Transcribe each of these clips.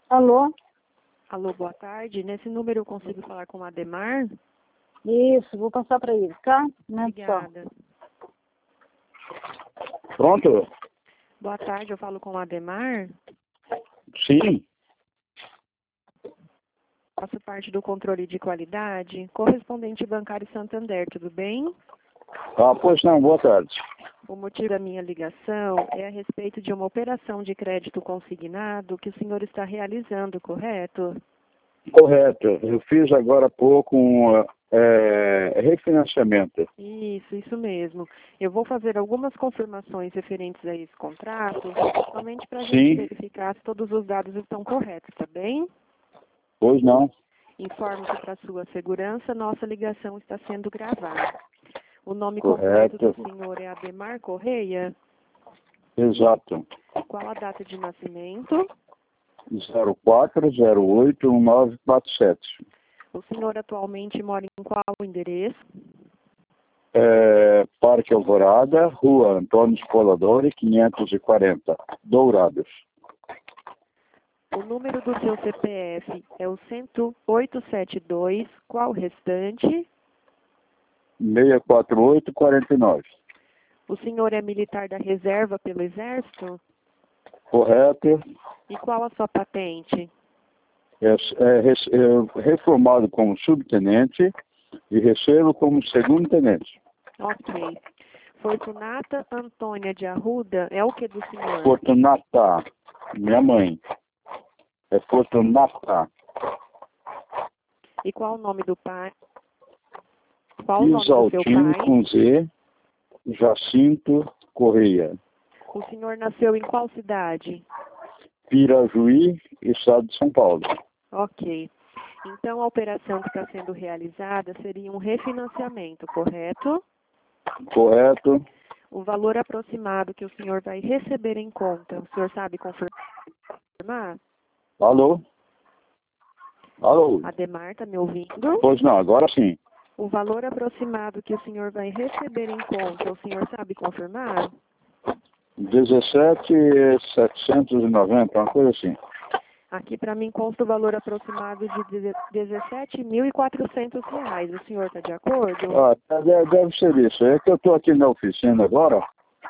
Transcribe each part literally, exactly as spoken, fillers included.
Alô? Alô, boa tarde. Nesse número eu consigo falar com o Ademar? Isso, vou passar para ele, tá? Obrigada. Pronto? Boa tarde, eu falo com o Ademar. Sim. Faço parte do controle de qualidade, correspondente bancário Santander, tudo bem? Ah, pois não, boa tarde. O motivo da minha ligação é a respeito de uma operação de crédito consignado que o senhor está realizando, correto? Correto. Eu fiz agora há pouco um é, refinanciamento. Isso, isso mesmo. Eu vou fazer algumas confirmações referentes a esse contrato, somente para a gente verificar se todos os dados estão corretos, tá bem? Pois não. Informo que para sua segurança, nossa ligação está sendo gravada. O nome Correto. completo do senhor é Ademar Correia? Exato. Qual a data de nascimento? zero quatro zero oito um nove quatro sete. O senhor atualmente mora em qual endereço? É, Parque Alvorada, Rua Antônio Spoladori, quinhentos e quarenta, Dourados. O número do seu C P F é o oito sete dois, qual o restante? seis quatro oito quatro nove. O senhor é militar da reserva pelo Exército? Correto. E qual a sua patente? É, é, é reformado como subtenente e recebo como segundo tenente. Ok. Fortunata Antônia de Arruda é o que do senhor? Fortunata, minha mãe. É Fortunata. E qual o nome do pai? Qual o nome do seu Isaltino pai? com Z, Jacinto Correia. O senhor nasceu em qual cidade? Pirajuí, estado de São Paulo. Ok. Então, a operação que está sendo realizada seria um refinanciamento, correto? Correto. O valor aproximado que o senhor vai receber em conta, o senhor sabe confirmar? Alô? Alô? Ademar, está me ouvindo? Pois não, agora sim. O valor aproximado que o senhor vai receber em conta, o senhor sabe confirmar? dezessete mil setecentos e noventa, uma coisa assim. Aqui para mim consta o valor aproximado de dezessete mil e quatrocentos reais. O senhor está de acordo? Ah, deve, deve ser isso. É que eu estou aqui na oficina agora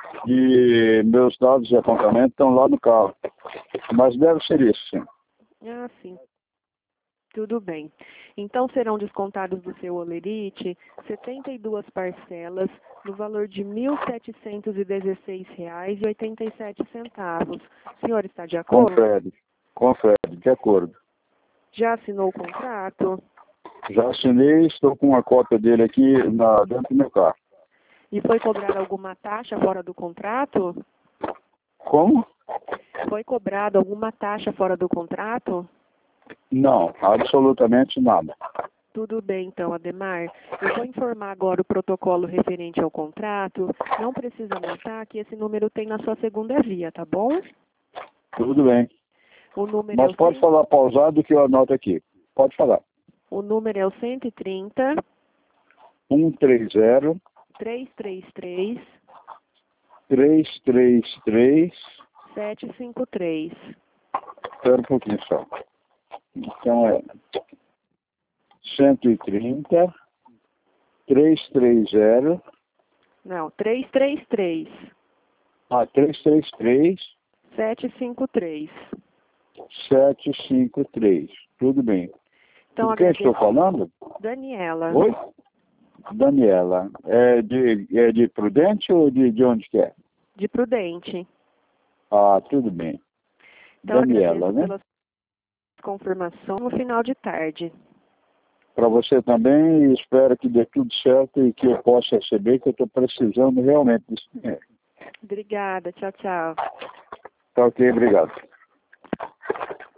e meus dados de apontamento estão lá no carro. Mas deve ser isso, sim. Ah, sim. Tudo bem. Então serão descontados do seu holerite setenta e duas parcelas no valor de mil setecentos e dezesseis reais e oitenta e sete centavos. O senhor está de acordo? Confere. Confere, de acordo. Já assinou o contrato? Já assinei, estou com uma cópia dele aqui na, dentro do meu carro. E foi cobrada alguma taxa fora do contrato? Como? Foi cobrada alguma taxa fora do contrato? Não, absolutamente nada. Tudo bem, então, Ademar. Eu vou informar agora o protocolo referente ao contrato. Não precisa anotar que esse número tem na sua segunda via, tá bom? Tudo bem. O número Mas é o pode cem... falar pausado que eu anoto aqui. Pode falar. O número é o cento e trinta, um três zero, trezentos e trinta e três, três três três. setecentos e cinquenta e três. Espera um pouquinho só. Então é cento e trinta, trezentos e trinta. Não, trezentos e trinta e três, Ah, trezentos e trinta e três, setecentos e cinquenta e três. setecentos e cinquenta e três. Tudo bem. Então, Com quem agradeço. estou falando? Daniela. Oi? Daniela. É de, é de Prudente ou de, de onde que é? De Prudente. Ah, tudo bem. Então, Daniela, agradeço né? pela confirmação no final de tarde. Para você também, e espero que dê tudo certo e que eu possa receber, que eu estou precisando realmente disso. Obrigada. Tchau, tchau. Tá ok, obrigado.